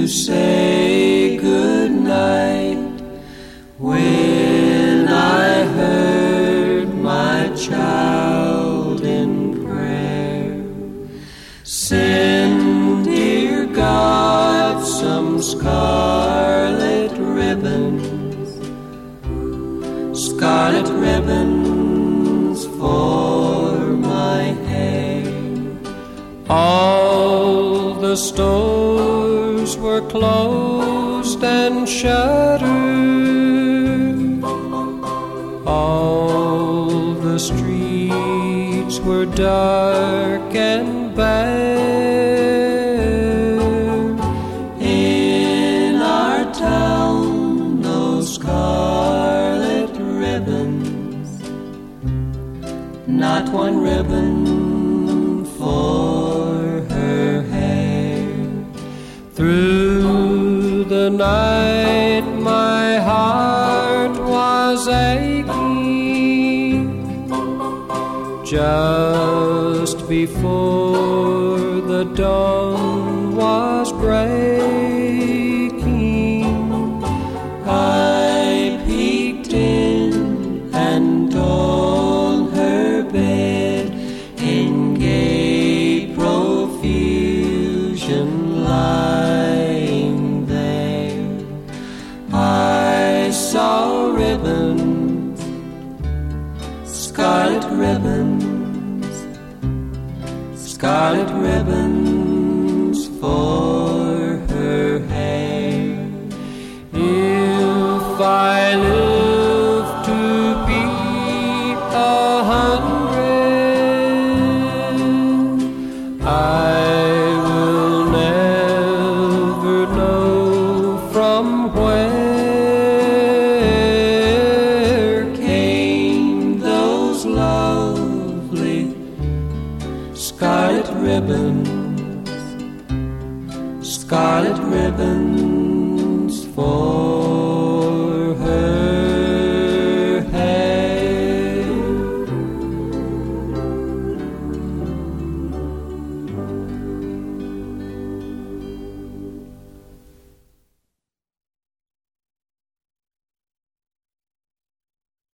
say good night when I heard my child in prayer. Send, dear God, some scarlet ribbons for my hair. All the stores were closed and shuttered. All the streets were dark and bare. In our town, those scarlet ribbons, not one ribbon for her hair. Through the night my heart was aching. Just before the dawn was breaking, I peeked in and told her bed in gay profusion lying there. I saw ribbons, scarlet ribbons for her hair. If I live to be 100, I will never know from where came those lovely scarlet ribbons